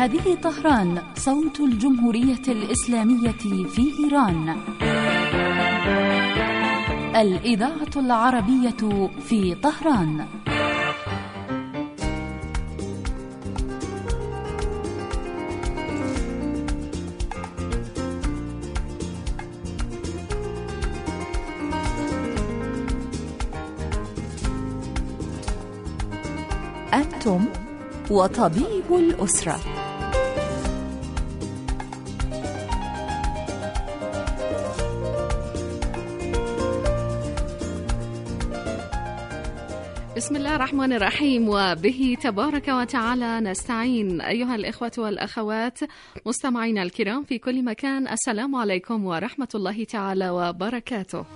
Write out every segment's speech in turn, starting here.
هذه طهران، صوت الجمهورية الإسلامية في إيران. الإذاعة العربية في طهران. أنتم وطبيب الأسرة. بسم الله الرحمن الرحيم، وبه تبارك وتعالى نستعين. أيها الإخوة والأخوات مستمعينا الكرام في كل مكان، السلام عليكم ورحمة الله تعالى وبركاته.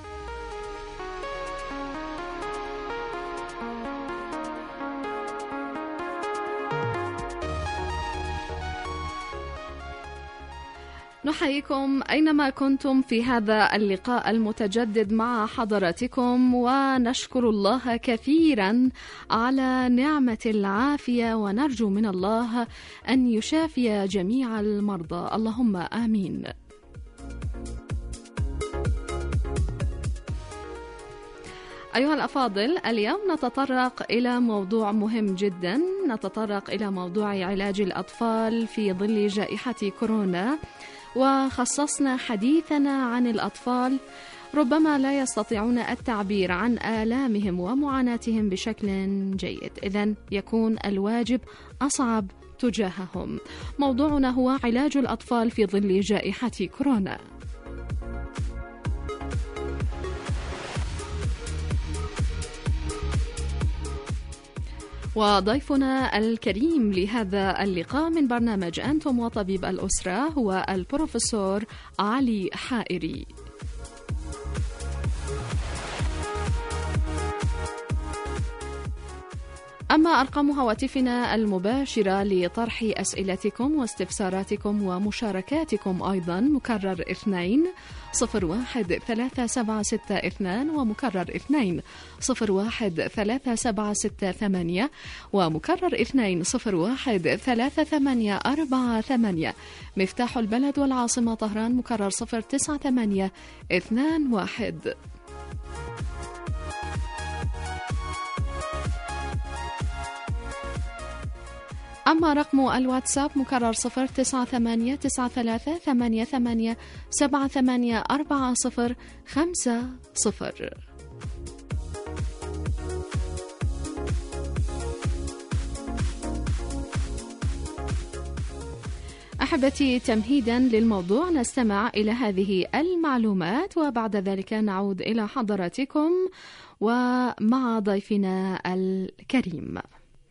نحييكم أينما كنتم في هذا اللقاء المتجدد مع حضراتكم، ونشكر الله كثيرا على نعمة العافية، ونرجو من الله أن يشافي جميع المرضى، اللهم آمين. أيها الأفاضل، اليوم نتطرق إلى موضوع مهم جدا، نتطرق إلى موضوع علاج الأطفال في ظل جائحة كورونا، وخصصنا حديثنا عن الأطفال ربما لا يستطيعون التعبير عن آلامهم ومعاناتهم بشكل جيد، إذن يكون الواجب أصعب تجاههم. موضوعنا هو علاج الأطفال في ظل جائحة كورونا. وضيفنا الكريم لهذا اللقاء من برنامج أنتم وطبيب الأسرة هو البروفيسور علي حائري. أما أرقام هواتفنا المباشرة لطرح أسئلتكم واستفساراتكم ومشاركاتكم أيضا مكرر 2-01-3762 ومكرر 2-01-3768 ومكرر 2-01-3848. مفتاح البلد والعاصمة طهران مكرر 09821. أما رقم الواتساب مكرر 0989388784050. أحبتي، تمهيدا للموضوع نستمع إلى هذه المعلومات، وبعد ذلك نعود إلى حضراتكم ومع ضيفنا الكريم.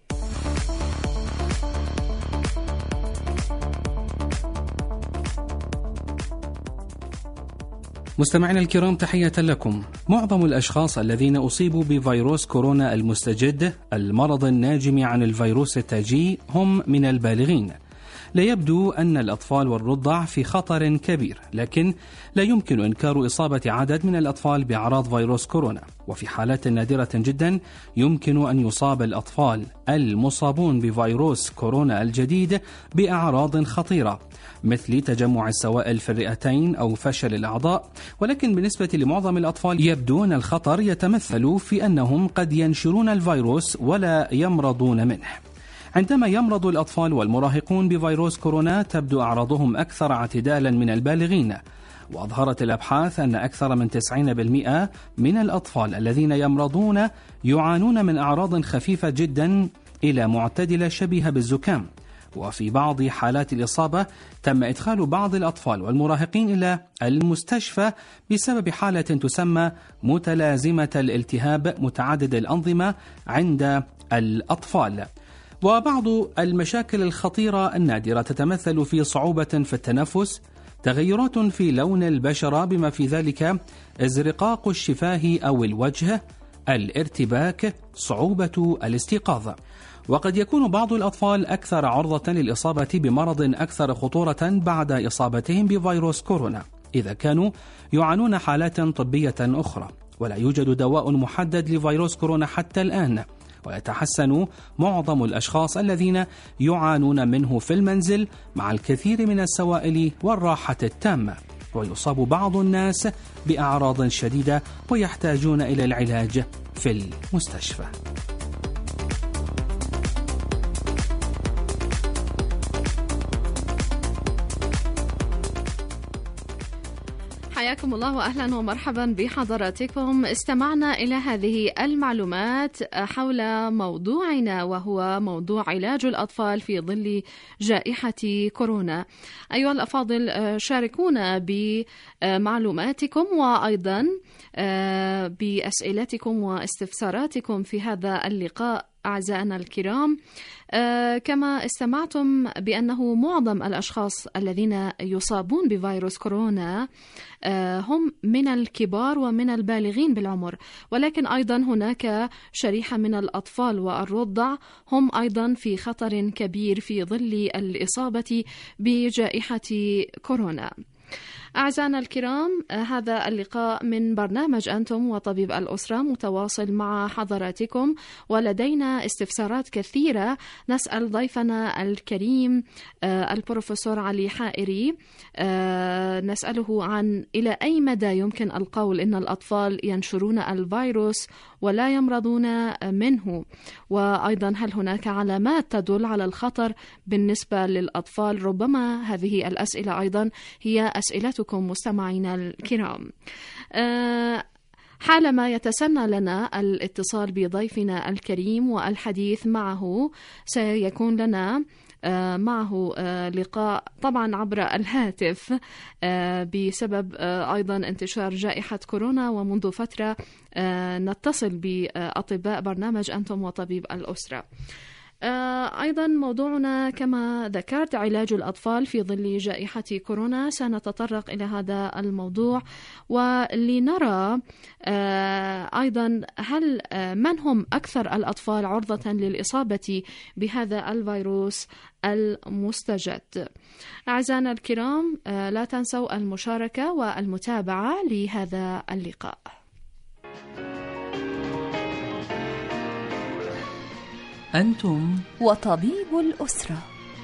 مستمعينا الكرام، تحية لكم. معظم الأشخاص الذين أصيبوا بفيروس كورونا المستجد، المرض الناجم عن الفيروس التاجي، هم من البالغين. لا يبدو أن الأطفال والرضع في خطر كبير، لكن لا يمكن إنكار إصابة عدد من الأطفال بأعراض فيروس كورونا، وفي حالات نادرة جدا يمكن أن يصاب الأطفال المصابون بفيروس كورونا الجديد بأعراض خطيرة مثل تجمع السوائل في الرئتين أو فشل الأعضاء. ولكن بالنسبة لمعظم الأطفال يبدو أن الخطر يتمثل في أنهم قد ينشرون الفيروس ولا يمرضون منه. عندما يمرض الأطفال والمراهقون بفيروس كورونا تبدو أعراضهم أكثر اعتدالا من البالغين، وأظهرت الأبحاث أن أكثر من 90% من الأطفال الذين يمرضون يعانون من أعراض خفيفة جدا إلى معتدلة شبيهة بالزكام. وفي بعض حالات الإصابة تم إدخال بعض الأطفال والمراهقين إلى المستشفى بسبب حالة تسمى متلازمة الالتهاب متعدد الأنظمة عند الأطفال. وبعض المشاكل الخطيرة النادرة تتمثل في صعوبة في التنفس، تغيرات في لون البشرة بما في ذلك ازرقاق الشفاه أو الوجه، الارتباك، صعوبة الاستيقاظ. وقد يكون بعض الأطفال أكثر عرضة للإصابة بمرض أكثر خطورة بعد إصابتهم بفيروس كورونا إذا كانوا يعانون حالات طبية أخرى، ولا يوجد دواء محدد لفيروس كورونا حتى الآن، ويتحسن معظم الأشخاص الذين يعانون منه في المنزل مع الكثير من السوائل والراحة التامة، ويصاب بعض الناس بأعراض شديدة ويحتاجون إلى العلاج في المستشفى. حياكم الله وأهلا ومرحبا بحضراتكم. استمعنا إلى هذه المعلومات حول موضوعنا، وهو موضوع علاج الأطفال في ظل جائحة كورونا. أيها الأفاضل، شاركونا بمعلوماتكم وأيضا بأسئلتكم واستفساراتكم في هذا اللقاء أعزائنا الكرام. كما استمعتم بأنه معظم الأشخاص الذين يصابون بفيروس كورونا هم من الكبار ومن البالغين بالعمر، ولكن أيضا هناك شريحة من الأطفال والرضع هم أيضا في خطر كبير في ظل الإصابة بجائحة كورونا. أعزائنا الكرام، هذا اللقاء من برنامج أنتم وطبيب الأسرة متواصل مع حضراتكم، ولدينا استفسارات كثيرة. نسأل ضيفنا الكريم البروفيسور علي حائري، نسأله عن إلى أي مدى يمكن القول إن الأطفال ينشرون الفيروس ولا يمرضون منه، وأيضا هل هناك علامات تدل على الخطر بالنسبة للأطفال؟ ربما هذه الأسئلة أيضا هي أسئلتكم مستمعينا الكرام. حالما يتسنى لنا الاتصال بضيفنا الكريم والحديث معه، سيكون لنا معه لقاء طبعا عبر الهاتف بسبب أيضا انتشار جائحة كورونا، ومنذ فترة نتصل بأطباء برنامج أنتم وطبيب الأسرة. أيضا موضوعنا كما ذكرت علاج الأطفال في ظل جائحة كورونا. سنتطرق إلى هذا الموضوع ولنرى أيضا هل من هم أكثر الأطفال عرضة للإصابة بهذا الفيروس المستجد. أعزائنا الكرام، لا تنسوا المشاركة والمتابعة لهذا اللقاء. أنتم وطبيب الأسرة،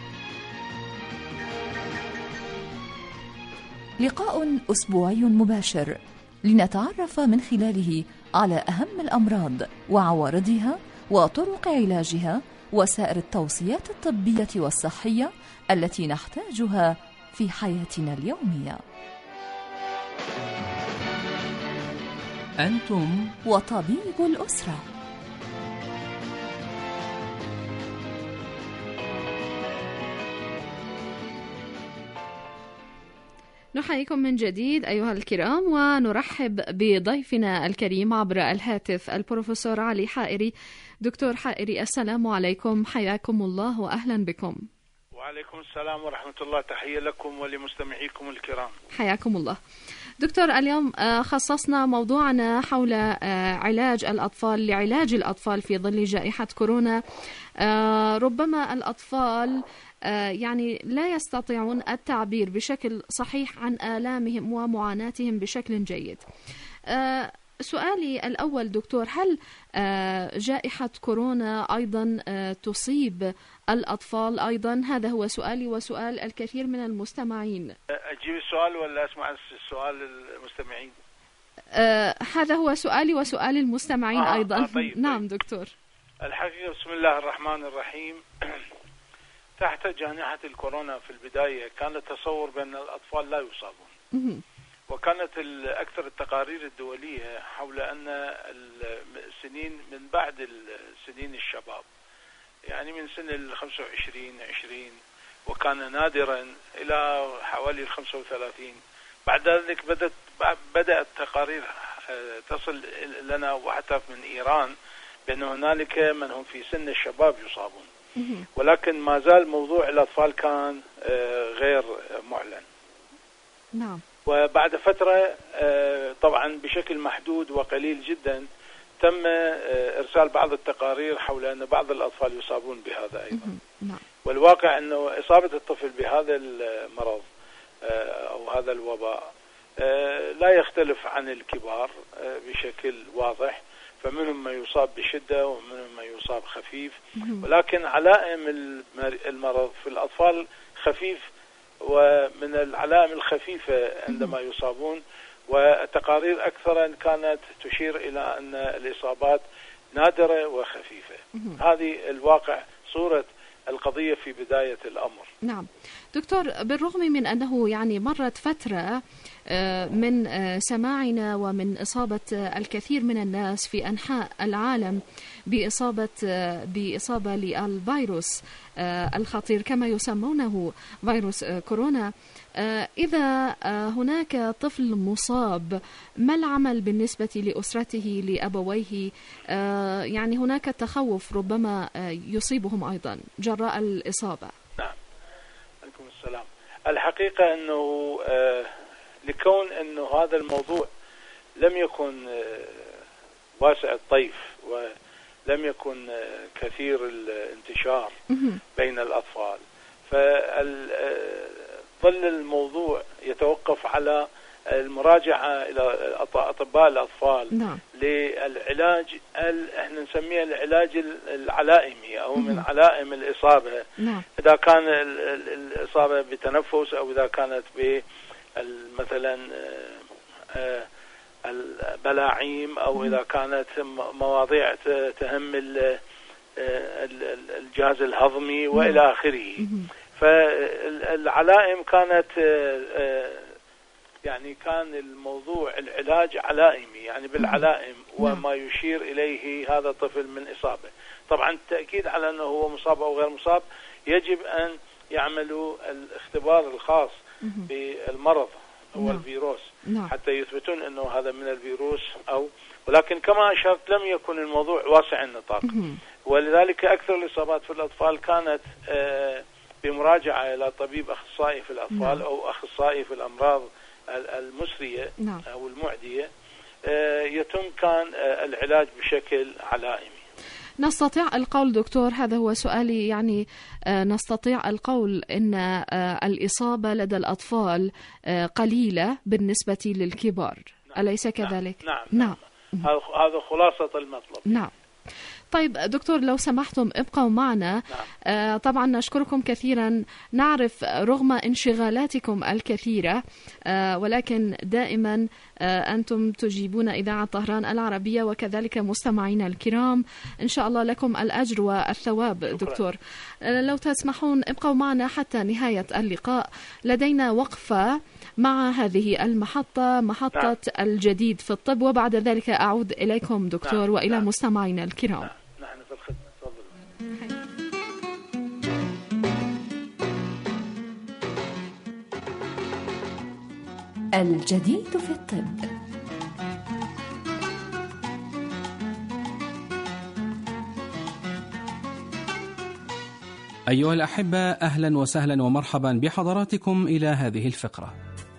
لقاء أسبوعي مباشر لنتعرف من خلاله على أهم الأمراض وعوارضها وطرق علاجها وسائر التوصيات الطبية والصحية التي نحتاجها في حياتنا اليومية. أنتم وطبيب الأسرة. نحييكم من جديد أيها الكرام، ونرحب بضيفنا الكريم عبر الهاتف البروفيسور علي حائري. دكتور حائري، السلام عليكم، حياكم الله وأهلا بكم. وعليكم السلام ورحمة الله، تحية لكم ولمستمعيكم الكرام. حياكم الله. دكتور، اليوم خصصنا موضوعنا حول علاج الأطفال، لعلاج الأطفال في ظل جائحة كورونا. ربما الأطفال يعني لا يستطيعون التعبير بشكل صحيح عن آلامهم ومعاناتهم بشكل جيد. سؤالي الأول دكتور، هل جائحة كورونا أيضا تصيب الأطفال أيضا؟ هذا هو سؤالي وسؤال الكثير من المستمعين. أجيب السؤال ولا أسمع السؤال المستمعين؟ هذا هو سؤالي وسؤال المستمعين أيضا. طيب. نعم دكتور. الحقيقة بسم الله الرحمن الرحيم. تحت جائحة الكورونا في البداية كان التصور بأن الأطفال لا يصابون، وكانت أكثر التقارير الدولية حول أن السنين من بعد سنين الشباب، يعني من سن 25 20، وكان نادرا إلى حوالي 35. بعد ذلك بدأت تقارير تصل لنا وحتى من إيران بأن هنالك من هم في سن الشباب يصابون، ولكن ما زال موضوع الأطفال كان غير معلن. نعم. وبعد فترة طبعا بشكل محدود وقليل جدا تم إرسال بعض التقارير حول أن بعض الأطفال يصابون بهذا أيضا. نعم. والواقع أنه إصابة الطفل بهذا المرض أو هذا الوباء لا يختلف عن الكبار بشكل واضح، فمنهم ما يصاب بشدة ومنهم ما يصاب خفيف، ولكن علائم المرض في الأطفال خفيف، ومن العلائم الخفيفة عندما يصابون، وتقارير أكثر كانت تشير إلى أن الإصابات نادرة وخفيفة. هذه الواقع صورة القضية في بداية الأمر. نعم دكتور، بالرغم من أنه يعني مرت فترة من سماعنا ومن إصابة الكثير من الناس في أنحاء العالم بإصابة للفيروس الخطير كما يسمونه فيروس كورونا، إذا هناك طفل مصاب ما العمل بالنسبة لأسرته لأبويه؟ يعني هناك تخوف ربما يصيبهم أيضا جراء الإصابة. نعم، عليكم السلام. الحقيقة أنه لكون أنه هذا الموضوع لم يكن واسع الطيف ولم يكن كثير الانتشار بين الأطفال، فظل الموضوع يتوقف على المراجعة إلى أطباء الأطفال للعلاج، احنا نسميه العلاج العلائمي أو من علائم الإصابة. إذا كان الإصابة بتنفس أو إذا كانت مثلا البلاعيم أو إذا كانت مواضيع تهم الجهاز الهضمي وإلى آخره. فالعلائم كانت يعني كان الموضوع العلاج علائمي، يعني بالعلائم وما يشير إليه هذا الطفل من إصابة. طبعا التأكيد على أنه هو مصاب أو غير مصاب يجب أن يعملوا الاختبار الخاص بالمرض هو الفيروس حتى يثبتون أنه هذا من الفيروس ولكن كما أشرت لم يكن الموضوع واسع النطاق، ولذلك أكثر الإصابات في الأطفال كانت بمراجعة إلى طبيب أخصائي في الأطفال أو أخصائي في الأمراض المسرية أو المعدية، يتم كان العلاج بشكل علائمي. نستطيع القول دكتور، هذا هو سؤالي، يعني نستطيع القول أن الإصابة لدى الأطفال قليلة بالنسبة للكبار، أليس كذلك؟ نعم. هذا خلاصة المطلب. نعم. طيب دكتور لو سمحتم ابقوا معنا. طبعا نشكركم كثيرا، نعرف رغم انشغالاتكم الكثيرة ولكن دائما أنتم تجيبون إذاعة طهران العربية، وكذلك مستمعينا الكرام، إن شاء الله لكم الأجر والثواب. دكتور لو تسمحون ابقوا معنا حتى نهاية اللقاء، لدينا وقفة مع هذه المحطة، محطة الجديد في الطب، وبعد ذلك أعود إليكم دكتور وإلى مستمعينا الكرام. نحن في الخدمة. تفضل. الجديد في الطب. أيها الأحبة، أهلا وسهلا ومرحبا بحضراتكم إلى هذه الفقرة.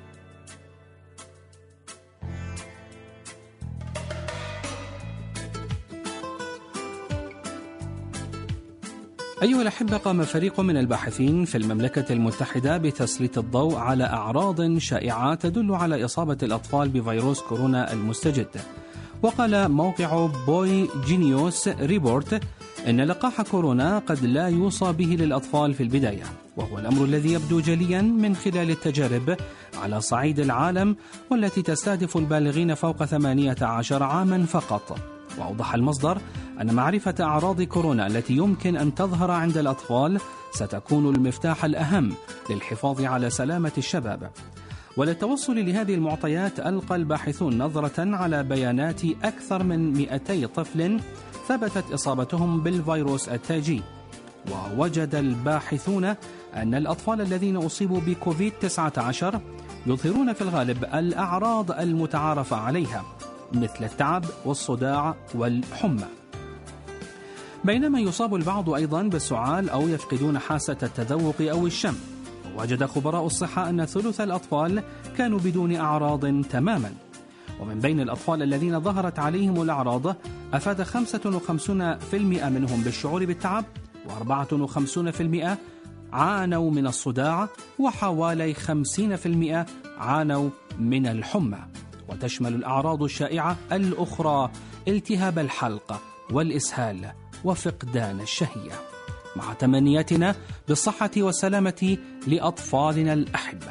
أيها الأحبة، قام فريق من الباحثين في المملكة المتحدة بتسليط الضوء على أعراض شائعة تدل على إصابة الأطفال بفيروس كورونا المستجد. وقال موقع بوي جينيوس ريبورت إن لقاح كورونا قد لا يوصى به للأطفال في البداية، وهو الأمر الذي يبدو جليا من خلال التجارب على صعيد العالم والتي تستهدف البالغين فوق 18 عاما فقط. وأوضح المصدر أن معرفة أعراض كورونا التي يمكن أن تظهر عند الأطفال ستكون المفتاح الأهم للحفاظ على سلامة الشباب. وللتوصل لهذه المعطيات ألقى الباحثون نظرة على بيانات أكثر من 200 طفل ثبتت إصابتهم بالفيروس التاجي. ووجد الباحثون أن الأطفال الذين أصيبوا بكوفيد-19 يظهرون في الغالب الأعراض المتعارف عليها مثل التعب والصداع والحمى، بينما يصاب البعض أيضا بالسعال أو يفقدون حاسة التذوق أو الشم. ووجد خبراء الصحة أن ثلث الأطفال كانوا بدون أعراض تماما. ومن بين الأطفال الذين ظهرت عليهم الأعراض أفاد 55% منهم بالشعور بالتعب، و54% عانوا من الصداع، وحوالي 50% عانوا من الحمى. وتشمل الأعراض الشائعة الأخرى التهاب الحلق والإسهال وفقدان الشهية، مع تمنياتنا بالصحة والسلامة لأطفالنا الأحبة.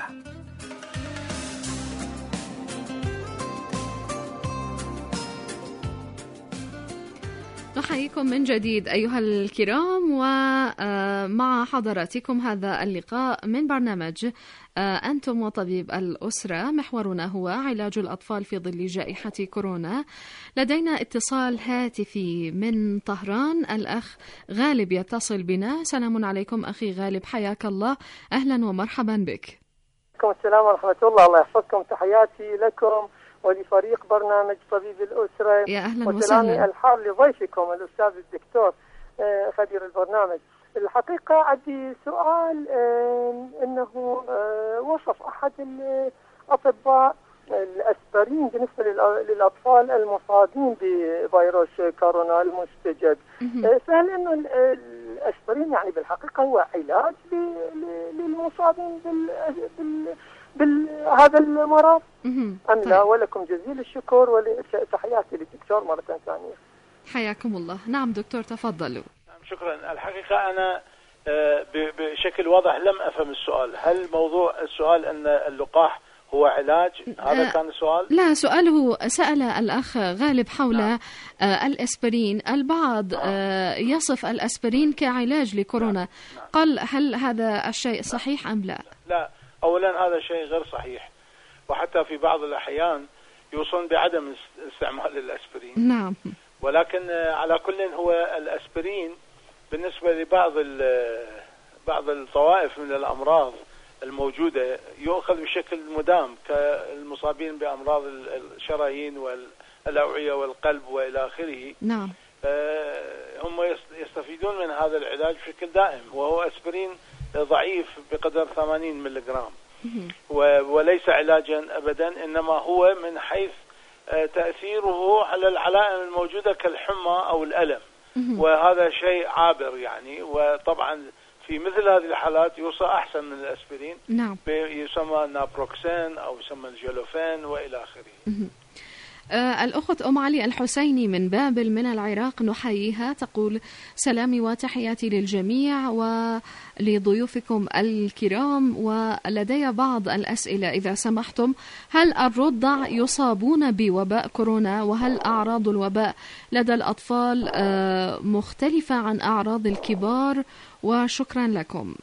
نحييكم من جديد أيها الكرام، ومع حضراتكم هذا اللقاء من برنامج أنتم وطبيب الأسرة. محورنا هو علاج الأطفال في ظل جائحة كورونا. لدينا اتصال هاتفي من طهران، الأخ غالب يتصل بنا. سلام عليكم أخي غالب، حياك الله، أهلا ومرحبا بك. السلام ورحمة الله، الله يحفظكم، تحياتي لكم ولفريق برنامج طبيب الأسرة، يا أهلا وسلامي وسهلا. الحار لضيفكم الأستاذ الدكتور خبير البرنامج. الحقيقة عندي سؤال، أنه وصف أحد الأطباء الأسبرين بالنسبة للأطفال المصابين بفيروس كورونا المستجد. فهل أنه الأسبرين يعني بالحقيقة هو علاج للمصابين بهذا المرض أم لا؟ ولكم جزيل الشكر وتحياتي للدكتور مرة ثانية. حياكم الله. نعم دكتور تفضلوا. شكرا. الحقيقة أنا بشكل واضح لم أفهم السؤال. هل موضوع السؤال أن اللقاح هو علاج؟ هذا كان السؤال؟ لا، سؤاله سأل الأخ غالب حول الأسبرين. البعض يصف الأسبرين كعلاج لكورونا. قال هل هذا الشيء صحيح أم لا؟ لا، أولا هذا شيء غير صحيح، وحتى في بعض الأحيان يوصون بعدم استعمال الأسبرين. نعم. ولكن على كل هو الأسبرين بالنسبة لبعض بعض الطوائف من الأمراض الموجودة يؤخذ بشكل مدام، كالمصابين بأمراض الشرايين والأوعية والقلب وإلى آخره. نعم. هم يستفيدون من هذا العلاج بشكل دائم، وهو أسبرين ضعيف بقدر 80 ملغرام، وليس علاجا أبدا، إنما هو من حيث تأثيره على العلائم الموجودة كالحمى أو الألم، وهذا شيء عابر يعني. وطبعا في مثل هذه الحالات يوصى أحسن من الأسبرين. نعم. يسمى نابروكسين أو يسمى الجلوفين وإلى آخره. الأخت أم علي الحسيني من بابل من العراق، نحييها، تقول سلامي وتحياتي للجميع ولضيوفكم الكرام، ولدي بعض الأسئلة إذا سمحتم. هل الرضع يصابون بوباء كورونا؟ وهل أعراض الوباء لدى الأطفال مختلفة عن أعراض الكبار؟ وشكرا لكم.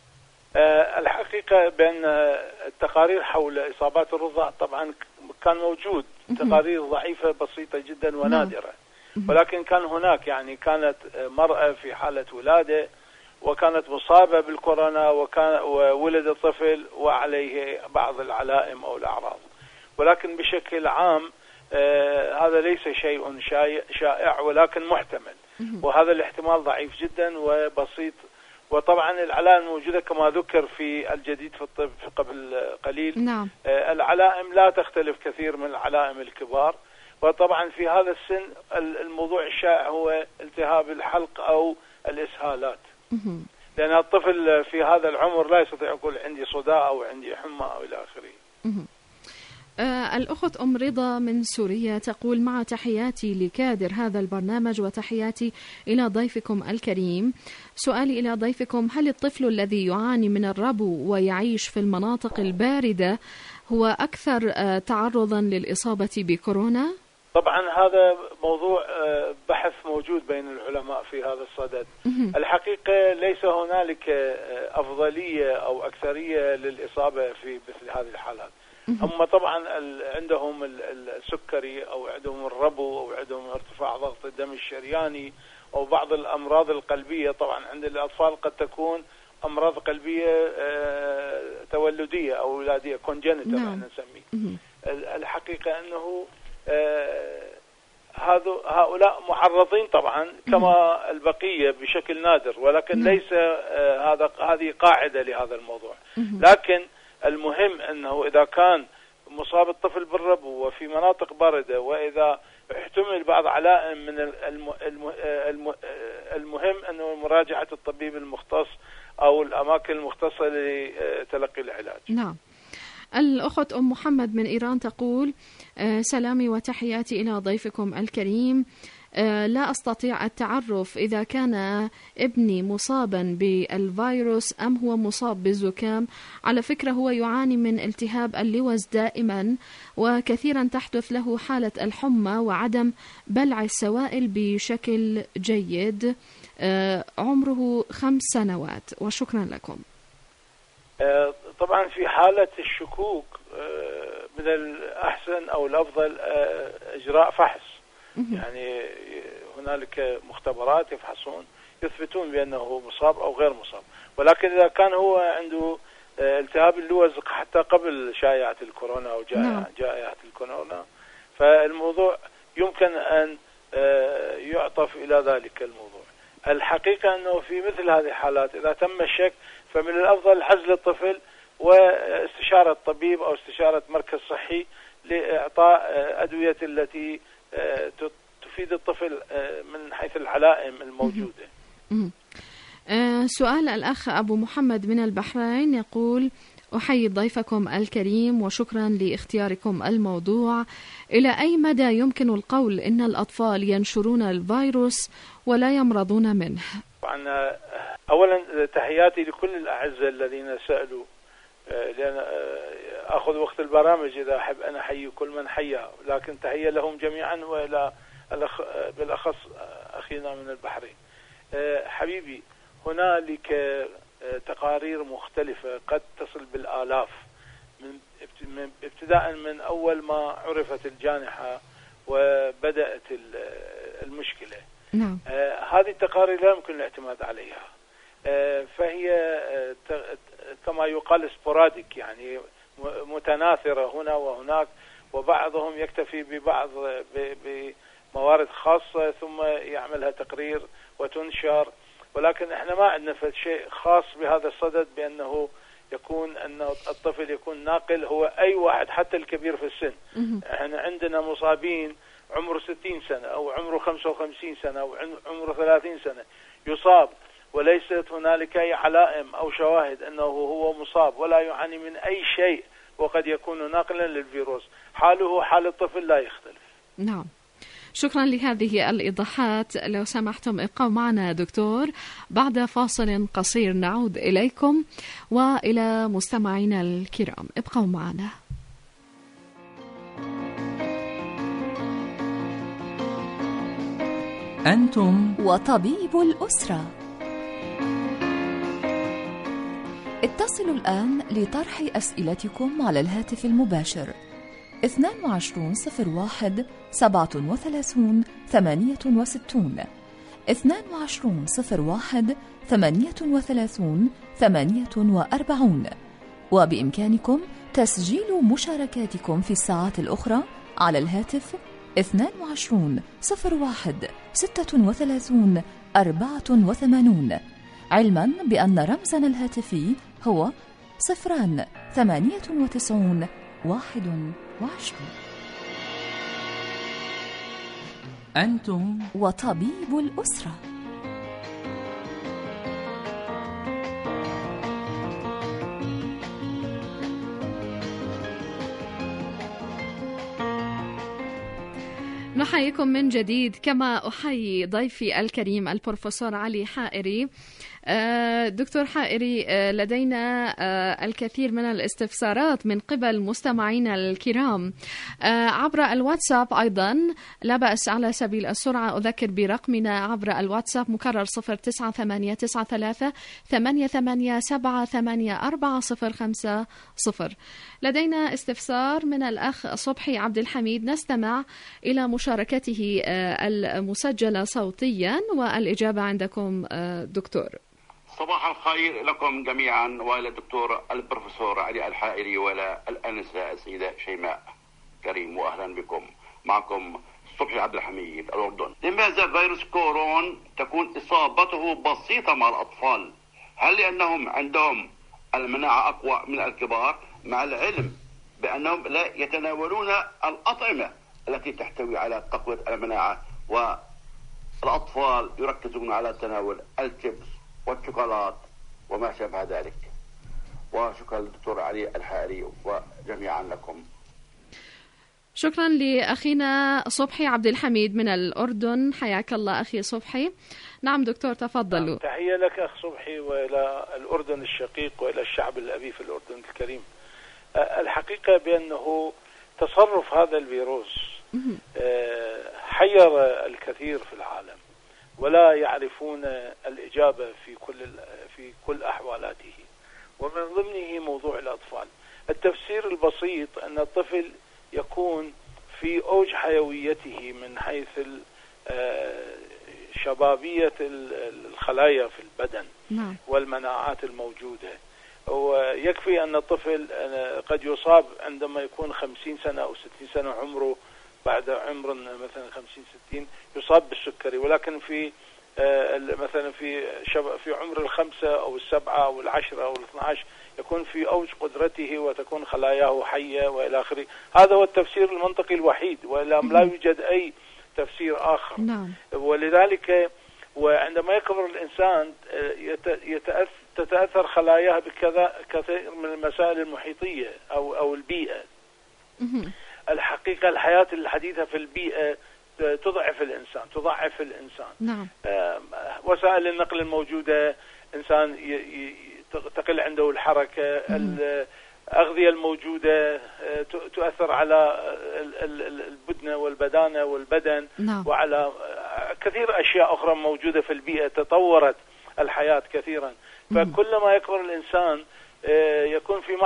الحقيقة بأن التقارير حول إصابات الرضع طبعا كان موجود تقارير ضعيفة بسيطة جدا ونادرة، ولكن كان هناك يعني كانت مرأة في حالة ولادة وكانت مصابة بالكورونا وولد طفل وعليه بعض العلائم أو الأعراض، ولكن بشكل عام هذا ليس شيء شائع ولكن محتمل، وهذا الاحتمال ضعيف جدا وبسيط. وطبعا العلائم الموجودة كما ذكر في الجديد في الطب قبل قليل. نعم. العلائم لا تختلف كثير من العلائم الكبار، وطبعا في هذا السن الموضوع الشائع هو التهاب الحلق أو الإسهالات، لأن الطفل في هذا العمر لا يستطيع يقول عندي صداع أو عندي حمى أو إلى آخره. الأخت أم رضا من سوريا تقول مع تحياتي لكادر هذا البرنامج وتحياتي إلى ضيفكم الكريم، سؤالي إلى ضيفكم: هل الطفل الذي يعاني من الربو ويعيش في المناطق الباردة هو أكثر تعرضا للإصابة بكورونا؟ طبعا هذا موضوع بحث موجود بين العلماء في هذا الصدد. الحقيقة ليس هنالك أفضلية أو أكثرية للإصابة في مثل هذه الحالات. هم طبعا عندهم السكري أو عندهم الربو أو عندهم ارتفاع ضغط الدم الشرياني أو بعض الأمراض القلبية. طبعا عند الأطفال قد تكون أمراض قلبية تولدية أو ولادية كونجنتال احنا نسميه. الحقيقة أنه هؤلاء معرضين طبعا كما البقية بشكل نادر، ولكن ليس هذه قاعدة لهذا الموضوع. لكن المهم أنه إذا كان مصاب الطفل بالربو وفي مناطق باردة وإذا احتمل بعض علائم من المهم أنه مراجعة الطبيب المختص أو الأماكن المختصة لتلقي العلاج. نعم. الأخت أم محمد من إيران تقول: سلامي وتحياتي إلى ضيفكم الكريم. لا أستطيع التعرف إذا كان ابني مصابا بالفيروس أم هو مصاب بالزكام. على فكرة هو يعاني من التهاب اللوز دائما، وكثيرا تحدث له حالة الحمى وعدم بلع السوائل بشكل جيد. عمره 5 سنوات، وشكرا لكم. طبعا في حالة الشكوك من الأحسن أو الأفضل إجراء فحص. يعني هنالك مختبرات يفحصون يثبتون بأنه مصاب أو غير مصاب. ولكن إذا كان هو عنده التهاب اللوز حتى قبل شائعة الكورونا أو جائحة الكورونا، فالموضوع يمكن أن يعطف إلى ذلك الموضوع. الحقيقة أنه في مثل هذه الحالات إذا تم الشك فمن الأفضل عزل الطفل واستشارة طبيب أو استشارة مركز صحي لإعطاء أدوية التي تفيد الطفل من حيث العلائم الموجودة. سؤال الأخ أبو محمد من البحرين يقول: أحيي ضيفكم الكريم وشكرا لاختياركم الموضوع. إلى أي مدى يمكن القول إن الأطفال ينشرون الفيروس ولا يمرضون منه؟ طبعا أولا تحياتي لكل الأعزاء الذين سألوا، لأن أخذ وقت البرامج إذا أحب أن أحيي كل من حيا، لكن تحية لهم جميعا وإلى بالأخص أخينا من البحرين. حبيبي، هنالك تقارير مختلفة قد تصل بالآلاف من ابتداء من أول ما عرفت الجائحة وبدأت المشكلة. نعم. هذه التقارير لا يمكن الاعتماد عليها، فهي كما يقال سبوراديك، يعني متناثرة هنا وهناك، وبعضهم يكتفي ببعض بموارد خاصة ثم يعملها تقرير وتنشر. ولكن احنا ما عندنا شيء خاص بهذا الصدد بأنه يكون أن الطفل يكون ناقل. هو أي واحد حتى الكبير في السن. احنا عندنا مصابين عمره 60 سنة أو عمره 55 سنة أو عمره 30 سنة يصاب، وليست هنالك أي علائم أو شواهد أنه هو مصاب ولا يعاني من أي شيء، وقد يكون ناقلا للفيروس. حاله حال الطفل لا يختلف. نعم، شكرا لهذه الإيضاحات. لو سمحتم ابقوا معنا دكتور، بعد فاصل قصير نعود إليكم وإلى مستمعينا الكرام. ابقوا معنا. أنتم وطبيب الأسرة. اتصلوا الآن لطرح أسئلتكم على الهاتف المباشر 22 01 37 68 22 01 38 48. وبإمكانكم تسجيل مشاركاتكم في الساعات الأخرى على الهاتف 22 01 36 84، علما بأن رمزنا الهاتفي هو 098 21. أنتم وطبيب الأسرة. نحييكم من جديد، كما أحيي ضيفي الكريم البروفيسور علي حائري. دكتور حائري، لدينا الكثير من الاستفسارات من قبل مستمعينا الكرام عبر الواتساب أيضا. لا بأس على سبيل السرعة أذكر برقمنا عبر الواتساب مكرر 09893 8878484050. لدينا استفسار من الأخ صبحي عبد الحميد، نستمع إلى مشاركته المسجلة صوتيا والإجابة عندكم دكتور. صباح الخير لكم جميعا وإلى الدكتور البروفيسور علي الحائري وإلى الأنسة السيدة شيماء كريم، وأهلا بكم. معكم صبحي عبد الحميد الأردن. لماذا فيروس كورون تكون إصابته بسيطة مع الأطفال؟ هل لأنهم عندهم المناعة أقوى من الكبار، مع العلم بأنهم لا يتناولون الأطعمة التي تحتوي على تقوية المناعة، والأطفال يركزون على تناول الشيبس والشوكولات وما شابه ذلك؟ وشكرا للدكتور علي الحائري وجميعا لكم. شكرا لأخينا صبحي عبد الحميد من الأردن. حياك الله أخي صبحي. نعم دكتور تفضلوا. تحية لك أخ صبحي وإلى الأردن الشقيق وإلى الشعب الأبي في الأردن الكريم. الحقيقة بأنه تصرف هذا الفيروس حير الكثير في العالم ولا يعرفون الإجابة في كل أحوالاته، ومن ضمنه موضوع الأطفال. التفسير البسيط أن الطفل يكون في أوج حيويته من حيث شبابية الخلايا في البدن والمناعات الموجودة، ويكفي أن الطفل قد يصاب عندما يكون 50 سنة أو 60 سنة عمره، بعد عمر مثلا 50-60 يصاب بالسكري، ولكن في مثلا في عمر 5 أو 7 أو 10 أو 12 يكون في أوج قدرته وتكون خلاياه حية وإلى آخره. هذا هو التفسير المنطقي الوحيد، ولا لا يوجد أي تفسير آخر. ولذلك وعندما يكبر الإنسان تتأثر خلاياه بكثير من المسائل المحيطية أو البيئة. الحقيقة الحياة الحديثة في البيئة تضعف الإنسان. وسائل النقل الموجودة إنسان تقل عنده الحركة، الأغذية الموجودة تؤثر على البدنة والبدانة والبدن وعلى كثير أشياء أخرى موجودة في البيئة. تطورت الحياة كثيرا، فكلما يكبر الإنسان يكون في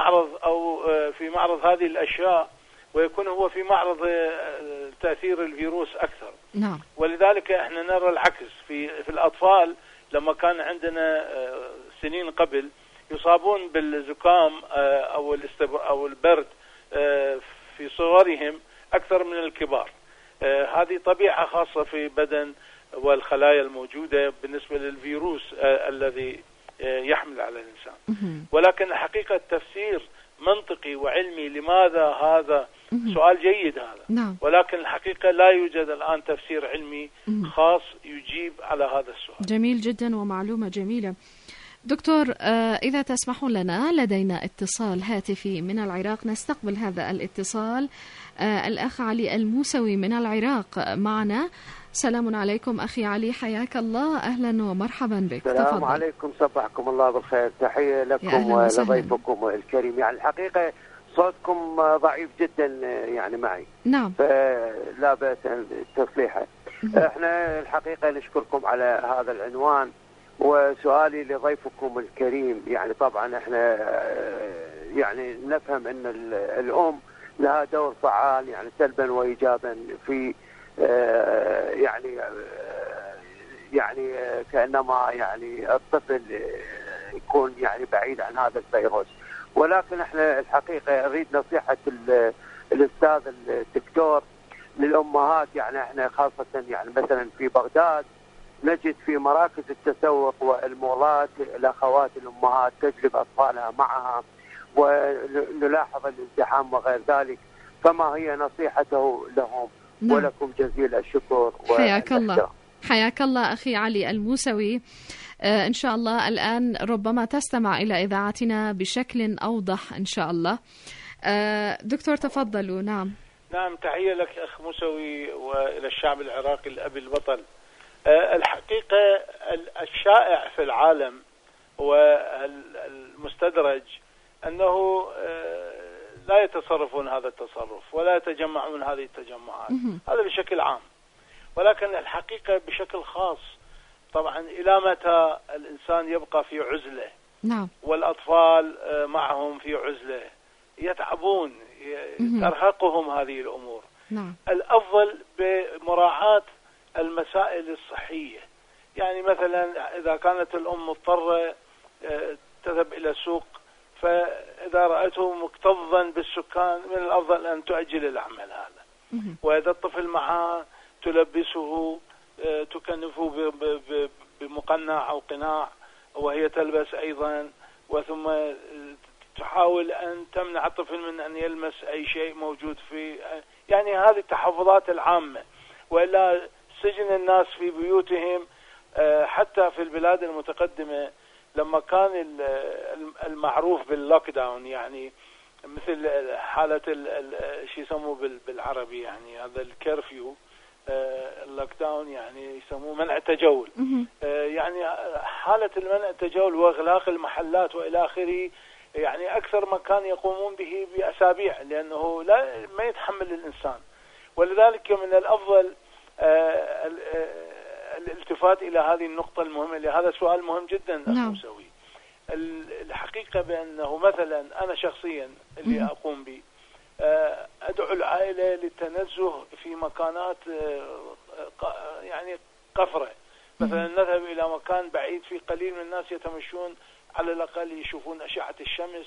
معرض هذه الأشياء، ويكون هو في معرض تأثير الفيروس أكثر. ولذلك احنا نرى العكس في الأطفال. لما كان عندنا سنين قبل يصابون بالزكام أو البرد في صغرهم أكثر من الكبار. هذه طبيعة خاصة في بدن والخلايا الموجودة بالنسبة للفيروس الذي يحمل على الإنسان. ولكن حقيقة تفسير منطقي وعلمي لماذا هذا سؤال جيد هذا. ولكن الحقيقة لا يوجد الآن تفسير علمي خاص يجيب على هذا السؤال. جميل جدا ومعلومة جميلة. دكتور إذا تسمحون لنا لدينا اتصال هاتفي من العراق، نستقبل هذا الاتصال. الأخ علي الموسوي من العراق معنا. سلام عليكم أخي علي، حياك الله، أهلا ومرحبا بك. السلام عليكم، صبحكم الله بالخير. تحية لكم ولضيفكم الكريم. يعني الحقيقة صوتكم ضعيف جدا يعني معي. فلا بأس تصليحه. احنا الحقيقة نشكركم على هذا العنوان. وسؤالي لضيفكم الكريم، يعني طبعا احنا يعني نفهم ان الأم لها دور فعال يعني سلبا وإيجابا في يعني كأنما يعني الطفل يكون يعني بعيد عن هذا الفيروس. ولكن احنا الحقيقة اريد نصيحة الأستاذ الدكتور للأمهات. يعني احنا خاصة يعني مثلا في بغداد نجد في مراكز التسوق والمولات الأخوات الأمهات تجلب أطفالها معها، ونلاحظ الازدحام وغير ذلك. فما هي نصيحته لهم؟ ولكم جزيل الشكر. حياك الله أخي علي الموسوي. إن شاء الله الآن ربما تستمع إلى إذاعتنا بشكل أوضح إن شاء الله. دكتور تفضلوا. نعم تحية لك أخ موسوي وإلى الشعب العراقي الأبي البطل. الحقيقة الشائع في العالم والمستدرج أنه لا يتصرفون هذا التصرف ولا يتجمعون هذه التجمعات. هذا بشكل عام. ولكن الحقيقة بشكل خاص طبعا إلى متى الإنسان يبقى في عزلة؟ والأطفال معهم في عزلة يتعبون، ترهقهم هذه الأمور. الأفضل بمراعاة المسائل الصحية. يعني مثلا إذا كانت الأم مضطرة تذهب إلى السوق، فإذا رأته مكتظا بالسكان من الأفضل أن تؤجل العمل هذا. وإذا الطفل معه تلبسه تكنفه بمقنع أو قناع وهي تلبس أيضا، وثم تحاول أن تمنع الطفل من أن يلمس أي شيء موجود في يعني هذه التحفظات العامة. وإلا سجن الناس في بيوتهم حتى في البلاد المتقدمة لما كان المعروف باللوك داون، يعني مثل حالة شو يسموه بالعربي، يعني هذا الكرفيو، اللوك داون يعني يسموه منع التجول، يعني حالة المنع التجول واغلاق المحلات والى اخره، يعني اكثر ما كان يقومون به باسابيع، لانه ما يتحمل الانسان. ولذلك من الافضل الالتفات الى هذه النقطة المهمة، لهذا سؤال مهم جدا اخ موسوي. الحقيقة بانه مثلا انا شخصيا اللي اقوم به ادعو العائلة للتنزه في مكانات يعني قفرة، مثلا نذهب الى مكان بعيد في قليل من الناس يتمشون، على الاقل يشوفون اشعة الشمس،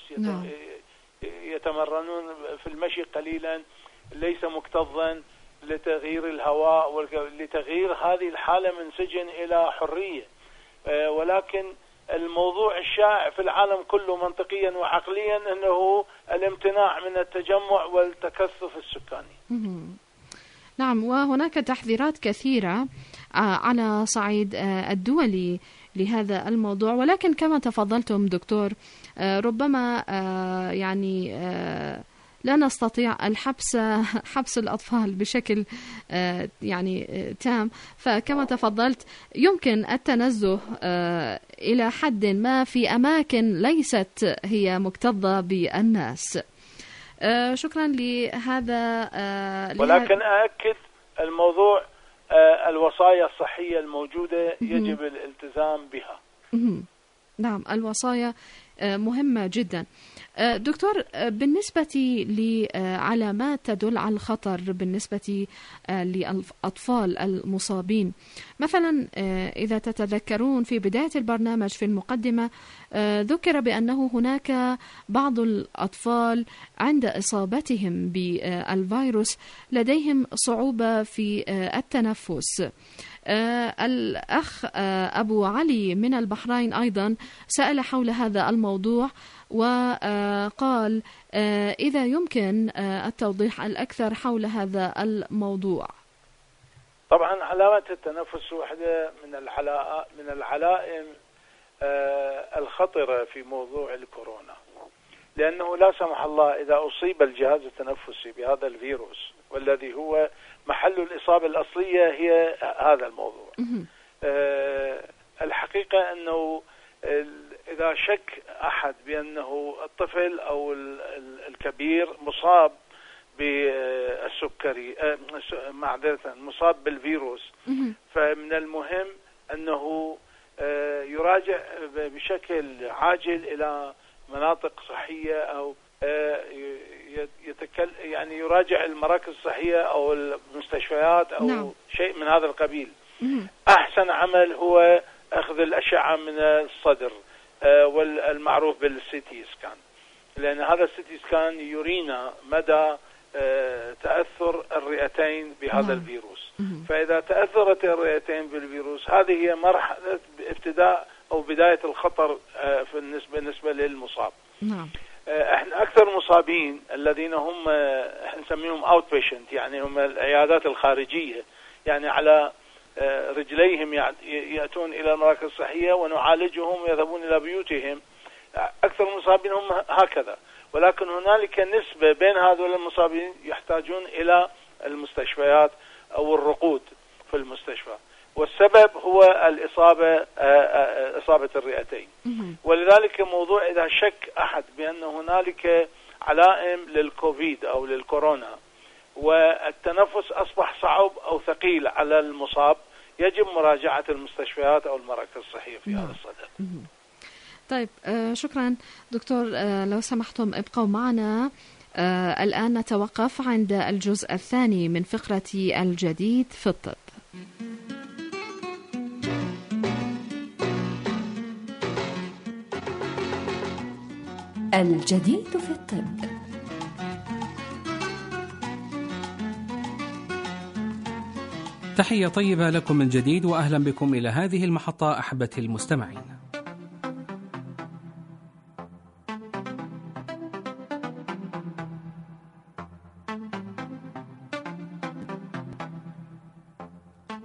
يتمرنون في المشي قليلا ليس مكتظا، لتغيير الهواء ولتغيير هذه الحالة من سجن الى حرية. ولكن الموضوع الشائع في العالم كله منطقيا وعقليا انه الامتناع من التجمع والتكثف السكاني. نعم، وهناك تحذيرات كثيرة على صعيد الدولي لهذا الموضوع، ولكن كما تفضلتم دكتور ربما يعني لا نستطيع حبس الأطفال بشكل يعني تام، فكما تفضلت يمكن التنزه إلى حد ما في أماكن ليست هي مكتظة بالناس. شكرا لهذا. ولكن أأكد الموضوع الوصايا الصحية الموجودة يجب الالتزام بها. نعم، الوصايا مهمة جدا. دكتور، بالنسبة لعلامات تدل على الخطر بالنسبة للأطفال المصابين، مثلا إذا تتذكرون في بداية البرنامج في المقدمة ذكر بأنه هناك بعض الأطفال عند إصابتهم بالفيروس لديهم صعوبة في التنفس. الأخ أبو علي من البحرين أيضا سأل حول هذا الموضوع وقال إذا يمكن التوضيح الأكثر حول هذا الموضوع. طبعا علامات التنفس واحدة من العلائم الخطرة في موضوع الكورونا، لأنه لا سمح الله إذا أصيب الجهاز التنفسي بهذا الفيروس والذي هو محل الإصابة الأصلية هي هذا الموضوع. الحقيقة أنه إذا شك أحد بأنه الطفل أو الكبير مصاب بالسكري معذرة مصاب بالفيروس، فمن المهم أنه يراجع بشكل عاجل إلى مناطق صحية أو يعني يراجع المراكز الصحية أو المستشفيات أو شيء من هذا القبيل. أحسن عمل هو أخذ الأشعة من الصدر والمعروف بالسيتي سكان، لأن هذا السيتي سكان يرينا مدى تأثر الرئتين بهذا الفيروس. فإذا تأثرت الرئتين بالفيروس هذه هي مرحلة ابتداء أو بداية الخطر بالنسبة للمصاب. احنا اكثر مصابين الذين هم احنا نسميهم اوت بيشنت، يعني هم العيادات الخارجيه، يعني على رجليهم ياتون الى المراكز الصحيه ونعالجهم ويذهبون الى بيوتهم. اكثر المصابين هم هكذا، ولكن هنالك نسبه بين هذول المصابين يحتاجون الى المستشفيات او الرقود في المستشفى، والسبب هو إصابة الرئتين. ولذلك موضوع إذا شك أحد بأن هنالك علائم للكوفيد أو للكورونا والتنفس أصبح صعب أو ثقيل على المصاب، يجب مراجعة المستشفيات أو المراكز الصحية في هذا الصدد. طيب، شكرا دكتور. لو سمحتم ابقوا معنا. الآن نتوقف عند الجزء الثاني من فقرة الجديد في الطب. الجديد في الطب. تحية طيبة لكم من جديد، وأهلا بكم إلى هذه المحطة أحبتي المستمعين.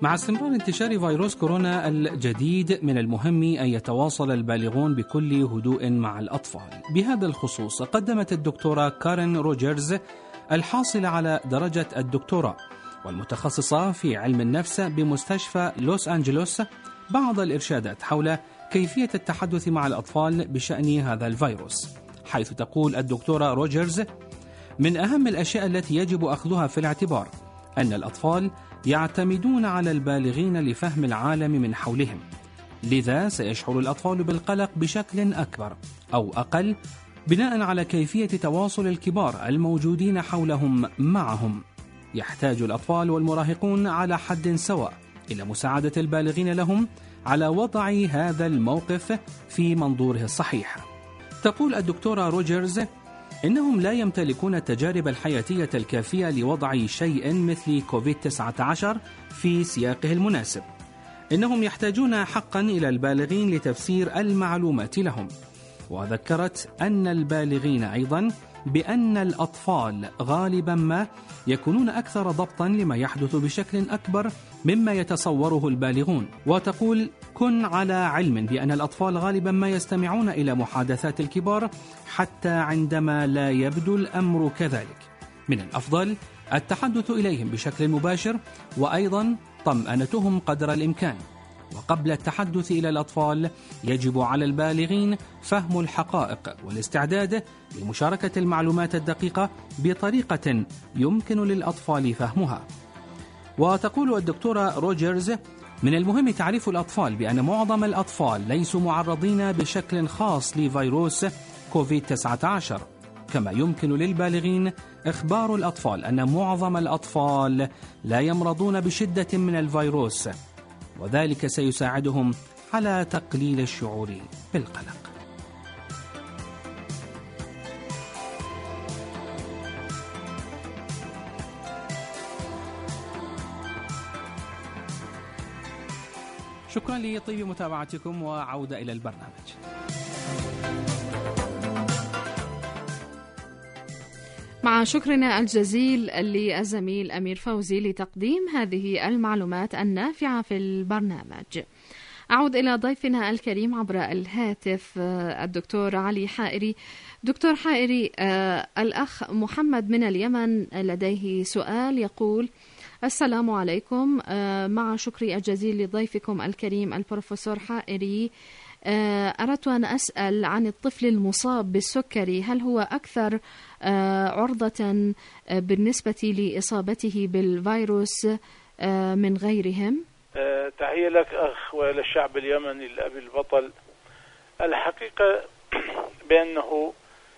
مع استمرار انتشار فيروس كورونا الجديد من المهم أن يتواصل البالغون بكل هدوء مع الأطفال. بهذا الخصوص قدمت الدكتورة كارين روجرز الحاصلة على درجة الدكتوراه والمتخصصة في علم النفس بمستشفى لوس أنجلوس بعض الإرشادات حول كيفية التحدث مع الأطفال بشأن هذا الفيروس، حيث تقول الدكتورة روجرز: من أهم الأشياء التي يجب أخذها في الاعتبار أن الأطفال يعتمدون على البالغين لفهم العالم من حولهم، لذا سيشعر الأطفال بالقلق بشكل أكبر أو أقل بناء على كيفية تواصل الكبار الموجودين حولهم معهم. يحتاج الأطفال والمراهقون على حد سواء إلى مساعدة البالغين لهم على وضع هذا الموقف في منظوره الصحيح. تقول الدكتورة روجرز: إنهم لا يمتلكون التجارب الحياتية الكافية لوضع شيء مثل كوفيد-19 في سياقه المناسب. إنهم يحتاجون حقا إلى البالغين لتفسير المعلومات لهم. وذكرت أن البالغين أيضا بأن الأطفال غالبا ما يكونون أكثر ضبطا لما يحدث بشكل أكبر مما يتصوره البالغون. وتقول: كن على علم بأن الأطفال غالبا ما يستمعون إلى محادثات الكبار حتى عندما لا يبدو الأمر كذلك. من الأفضل التحدث إليهم بشكل مباشر، وأيضا طمأنتهم قدر الإمكان. وقبل التحدث إلى الأطفال يجب على البالغين فهم الحقائق والاستعداد لمشاركة المعلومات الدقيقة بطريقة يمكن للأطفال فهمها. وتقول الدكتورة روجرز: من المهم تعريف الأطفال بأن معظم الأطفال ليسوا معرضين بشكل خاص لفيروس كوفيد-19، كما يمكن للبالغين إخبار الأطفال أن معظم الأطفال لا يمرضون بشدة من الفيروس، وذلك سيساعدهم على تقليل الشعور بالقلق. شكرا لطيب متابعتكم، وعودة إلى البرنامج. مع شكرنا الجزيل للزميل أمير فوزي لتقديم هذه المعلومات النافعة في البرنامج. أعود إلى ضيفنا الكريم عبر الهاتف الدكتور علي حائري. دكتور حائري، الأخ محمد من اليمن لديه سؤال يقول: السلام عليكم، مع شكري الجزيل لضيفكم الكريم البروفيسور حائري، أردت أن أسأل عن الطفل المصاب بالسكري، هل هو أكثر عرضة بالنسبة لإصابته بالفيروس من غيرهم؟ تحية لك أخ وللشعب اليمني الأبي البطل. الحقيقة بأنه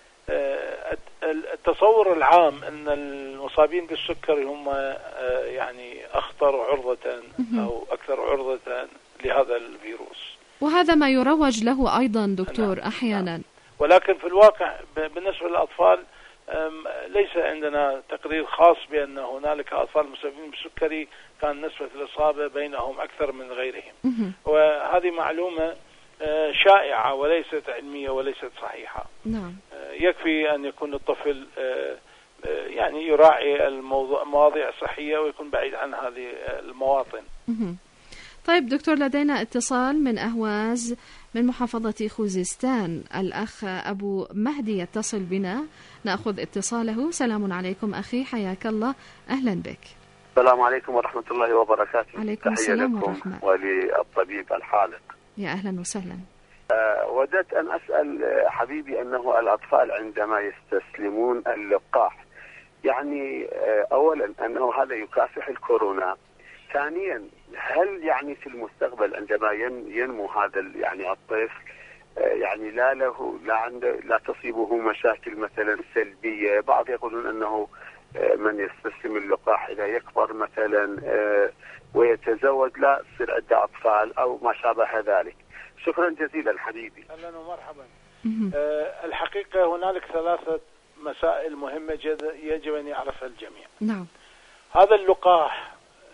التصور العام أن المصابين بالسكري هم يعني أخطر عرضة أو أكثر عرضة لهذا الفيروس، وهذا ما يروج له أيضا دكتور أحيانا. ولكن في الواقع بالنسبة للأطفال ليس عندنا تقرير خاص بأن هنالك أطفال مصابين بالسكري كان نسبة الإصابة بينهم أكثر من غيرهم، وهذه معلومة شائعة وليست علمية وليست صحيحة. نعم. يكفي أن يكون الطفل يعني يراعي المواضيع الصحية ويكون بعيد عن هذه المواطن. طيب دكتور، لدينا اتصال من أهواز من محافظة خوزستان. الأخ أبو مهدي يتصل بنا، نأخذ اتصاله. سلام عليكم أخي، حياك الله، أهلا بك. السلام عليكم ورحمة الله وبركاته. عليكم السلام ورحمة. وللطبيب الحالق. يا أهلا وسهلا. وددت أن أسأل حبيبي أنه الأطفال عندما يستسلمون اللقاح، يعني أولا أنه هذا يكافح الكورونا، ثانيا هل يعني في المستقبل عندما ينمو هذا يعني الطفل يعني لا تصيبه مشاكل مثلا سلبية؟ بعض يقولون أنه من يستسلم اللقاح إذا يكبر مثلا ويتزوج لا يصير عنده أطفال أو ما شابه ذلك. شكرا جزيلا حبيبي. أهلا ومرحبا. الحقيقة هنالك ثلاثة مسائل مهمة يجب أن يعرفها الجميع. نعم. هذا اللقاح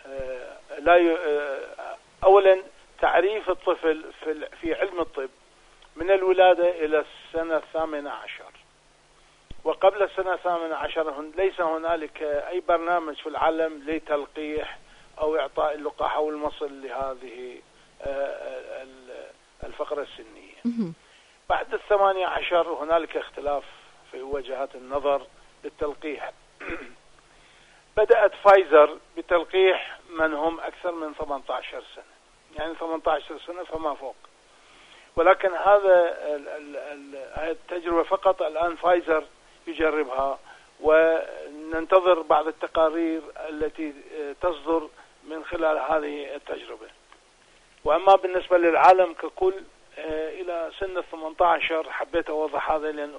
أولا تعريف الطفل في علم الطب من الولادة إلى السنة 18، وقبل السنة 18 ليس هنالك أي برنامج في العالم لتلقيح أو إعطاء اللقاح أو المصل لهذه الفقرة السنية. بعد 18 هنالك اختلاف في وجهات النظر للتلقيح. بدأت فايزر بتلقيح من هم أكثر من 18 سنة، يعني 18 سنة فما فوق، ولكن هذا التجربة فقط الآن فايزر يجربها، وننتظر بعض التقارير التي تصدر من خلال هذه التجربة. وأما بالنسبة للعالم ككل إلى سن 18 حبيت أوضح هذا لأن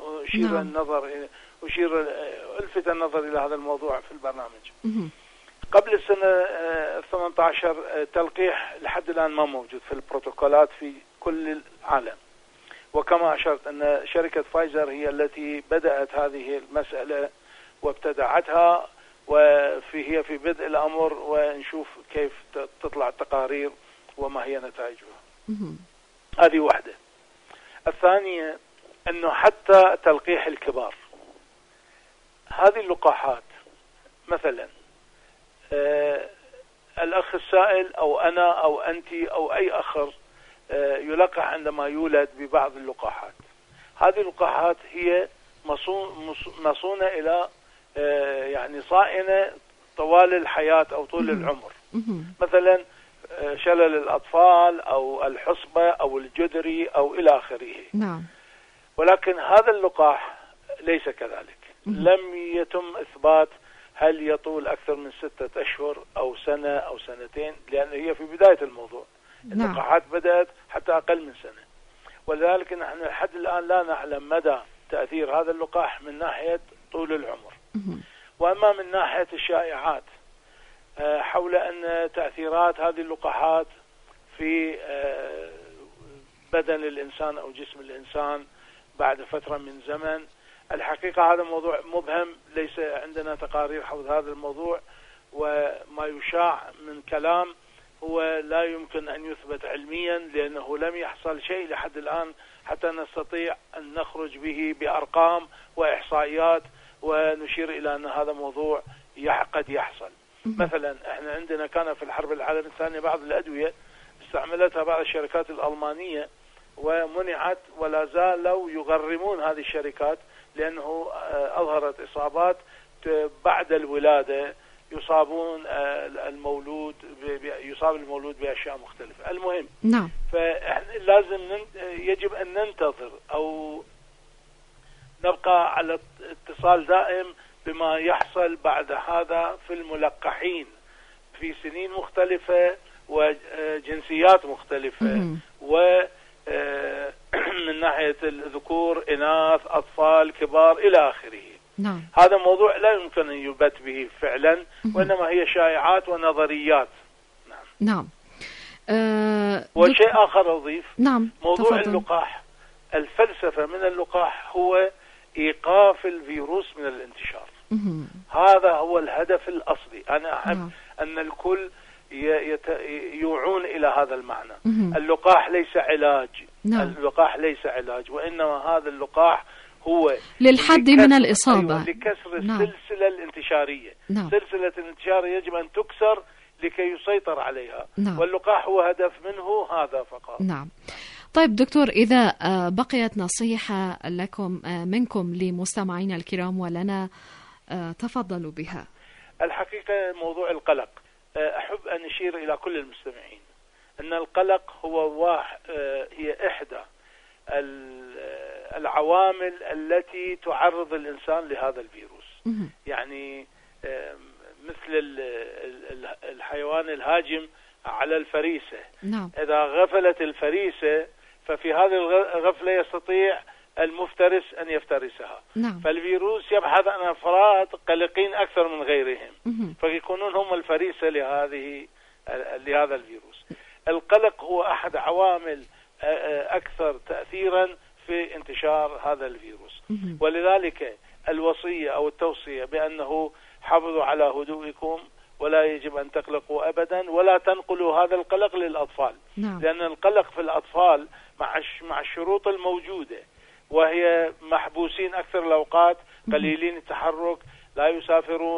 ألفت النظر إلى هذا الموضوع في البرنامج. قبل السنة 18 تلقيح لحد الآن ما موجود في البروتوكولات في كل العالم، وكما أشرت أن شركة فايزر هي التي بدأت هذه المسألة وابتدعتها، هي في بدء الأمر، ونشوف كيف تطلع التقارير وما هي نتائجها. هذه واحدة. الثانية أنه حتى تلقيح الكبار، هذه اللقاحات مثلا الأخ السائل أو أنا أو أنت أو أي آخر يلقح عندما يولد ببعض اللقاحات. هذه اللقاحات هي مصونة إلى يعني صائنة طوال الحياة أو طول العمر، مثلا شلل الأطفال أو الحصبة أو الجدري أو إلى آخره. نعم. ولكن هذا اللقاح ليس كذلك. لم يتم إثبات هل يطول أكثر من 6 أشهر أو سنة أو سنتين، لأن هي في بداية الموضوع. اللقاحات بدأت حتى أقل من سنة، ولذلك نحن لحد الآن لا نعلم مدى تأثير هذا اللقاح من ناحية طول العمر. وأما من ناحية الشائعات حول أن تأثيرات هذه اللقاحات في بدن الإنسان أو جسم الإنسان بعد فترة من زمن، الحقيقة هذا موضوع مبهم، ليس عندنا تقارير حول هذا الموضوع، وما يشاع من كلام هو لا يمكن أن يثبت علميا، لأنه لم يحصل شيء لحد الآن حتى نستطيع أن نخرج به بأرقام وإحصائيات ونشير إلى أن هذا موضوع قد يحصل. مثلا احنا عندنا كان في الحرب العالمية الثانية بعض الأدوية استعملتها بعض الشركات الألمانية ومنعت، ولا زالوا يغرمون هذه الشركات لأنه أظهرت إصابات بعد الولادة، يصاب المولود بأشياء مختلفة. المهم نعم، فلازم يجب أن ننتظر أو نبقى على اتصال دائم بما يحصل بعد هذا في الملقحين في سنين مختلفة وجنسيات مختلفة، ومن ناحية الذكور إناث أطفال كبار إلى آخره. نعم. هذا موضوع لا يمكن أن يبت به فعلا، وإنما هي شائعات ونظريات. نعم. وشيء آخر أضيف. نعم. موضوع تفضل. اللقاح، الفلسفة من اللقاح هو إيقاف الفيروس من الانتشار. هذا هو الهدف الأصلي. أنا أحب أن الكل يوعون إلى هذا المعنى. اللقاح ليس علاج. اللقاح ليس علاج، وإنما هذا اللقاح هو للحد من الإصابة، لكسر السلسلة الانتشارية. سلسلة الانتشار يجب أن تكسر لكي يسيطر عليها. واللقاح هو هدف منه هذا فقط. نعم. طيب دكتور، إذا بقيت نصيحة لكم منكم لمستمعينا الكرام ولنا تفضلوا بها. الحقيقة موضوع القلق، أحب أن أشير إلى كل المستمعين أن القلق هي إحدى العوامل التي تعرض الإنسان لهذا الفيروس. يعني مثل الحيوان الهاجم على الفريسة. إذا غفلت الفريسة ففي هذه الغفلة يستطيع المفترس أن يفترسها. فالفيروس يبحث عن أفراد قلقين أكثر من غيرهم، فيكونون هم الفريسة لهذا الفيروس. القلق هو أحد عوامل أكثر تأثيرا في انتشار هذا الفيروس، ولذلك الوصية أو التوصية بأنه حافظوا على هدوئكم ولا يجب أن تقلقوا أبدا، ولا تنقلوا هذا القلق للأطفال. لأن القلق في الأطفال مع الشروط الموجودة، وهي محبوسين أكثر الأوقات، قليلين التحرك، لا يسافرون،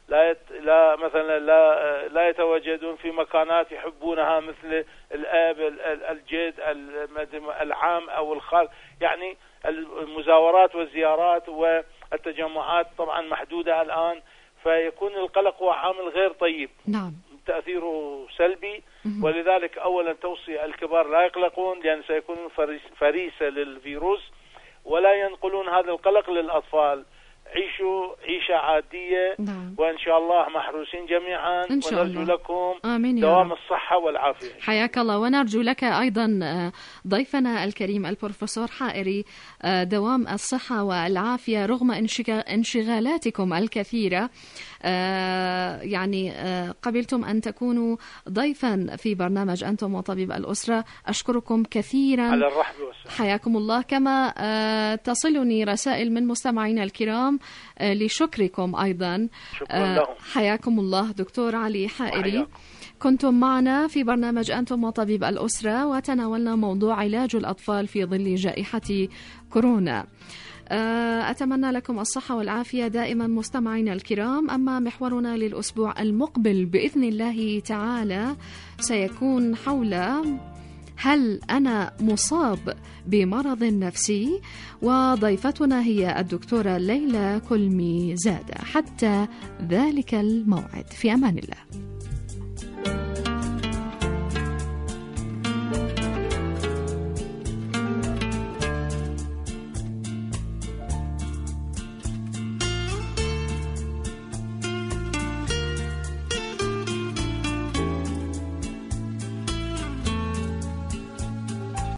لا مثلا لا يتواجدون في مكانات يحبونها مثل الاب، الجد، العام او الخال، يعني المزاورات والزيارات والتجمعات طبعا محدودة الآن، فيكون القلق هو عامل غير طيب. نعم. تأثيره سلبي. ولذلك أولا توصي الكبار لا يقلقون، لأن سيكونون فريسة للفيروس، ولا ينقلون هذا القلق للأطفال. عيشوا عيشة عادية. نعم. وإن شاء الله محروسين جميعا، ونرجو لكم دوام الصحة والعافية. حياك الله، ونرجو لك أيضا ضيفنا الكريم البروفيسور حائري دوام الصحة والعافية رغم انشغالاتكم الكثيرة. يعني قبلتم أن تكونوا ضيفا في برنامج أنتم وطبيب الأسرة. أشكركم كثيرا على الرحب والسلام. حياكم الله. كما تصلني رسائل من مستمعينا الكرام لشكركم أيضا. شكرا لهم. حياكم الله دكتور علي حائري. كنتم معنا في برنامج أنتم وطبيب الأسرة، وتناولنا موضوع علاج الأطفال في ظل جائحة كورونا. أتمنى لكم الصحة والعافية دائما مستمعينا الكرام. أما محورنا للأسبوع المقبل بإذن الله تعالى سيكون حول هل أنا مصاب بمرض نفسي؟ وضيفتنا هي الدكتورة ليلى كلمي زادة. حتى ذلك الموعد، في أمان الله.